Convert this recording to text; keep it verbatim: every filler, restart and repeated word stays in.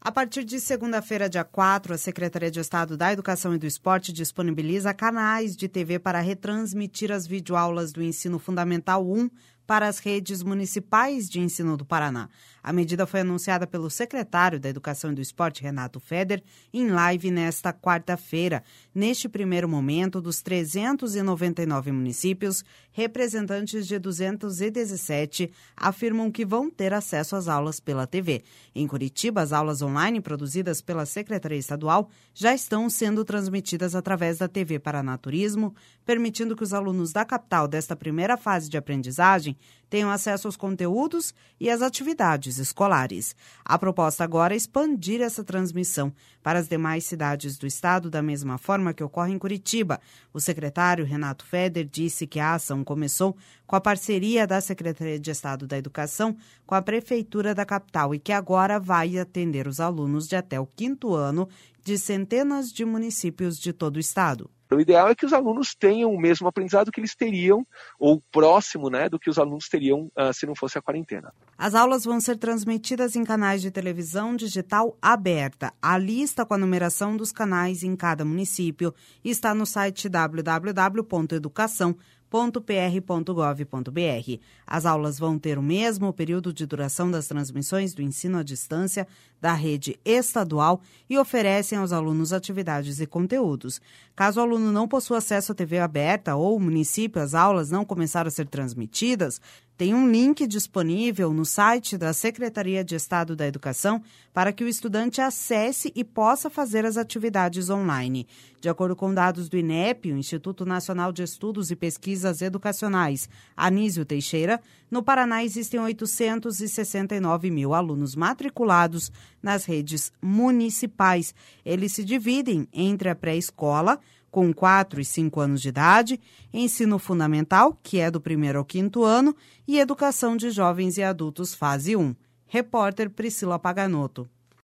A partir de segunda-feira, dia quatro, a Secretaria de Estado da Educação e do Esporte disponibiliza canais de T V para retransmitir as videoaulas do Ensino Fundamental um para as redes municipais de ensino do Paraná. A medida foi anunciada pelo secretário da Educação e do Esporte, Renato Feder, em live nesta quarta-feira. Neste primeiro momento, dos trezentos e noventa e nove municípios, representantes de duzentos e dezessete afirmam que vão ter acesso às aulas pela T V. Em Curitiba, as aulas online produzidas pela Secretaria Estadual já estão sendo transmitidas através da T V Paraná Turismo, permitindo que os alunos da capital desta primeira fase de aprendizagem tenham acesso aos conteúdos e às atividades escolares. A proposta agora é expandir essa transmissão para as demais cidades do estado, da mesma forma que ocorre em Curitiba. O secretário Renato Feder disse que a ação começou com a parceria da Secretaria de Estado da Educação com a Prefeitura da capital e que agora vai atender os alunos de até o quinto ano de centenas de municípios de todo o estado. O ideal é que os alunos tenham o mesmo aprendizado que eles teriam, ou próximo, né, do que os alunos teriam uh, se não fosse a quarentena. As aulas vão ser transmitidas em canais de televisão digital aberta. A lista com a numeração dos canais em cada município está no site w w w ponto educação ponto p r ponto gov ponto b r. As aulas vão ter o mesmo período de duração das transmissões do ensino à distância da rede estadual e oferecem aos alunos atividades e conteúdos. Caso o aluno não possua acesso à T V aberta ou o município, as aulas não começaram a ser transmitidas, tem um link disponível no site da Secretaria de Estado da Educação para que o estudante acesse e possa fazer as atividades online. De acordo com dados do INEP, o Instituto Nacional de Estudos e Pesquisas Educacionais, Anísio Teixeira, no Paraná existem oitocentos e sessenta e nove mil alunos matriculados nas redes municipais. Eles se dividem entre a pré-escola, com quatro e cinco anos de idade, ensino fundamental, que é do primeiro ao quinto ano, e educação de jovens e adultos fase um. Repórter Priscila Paganotto.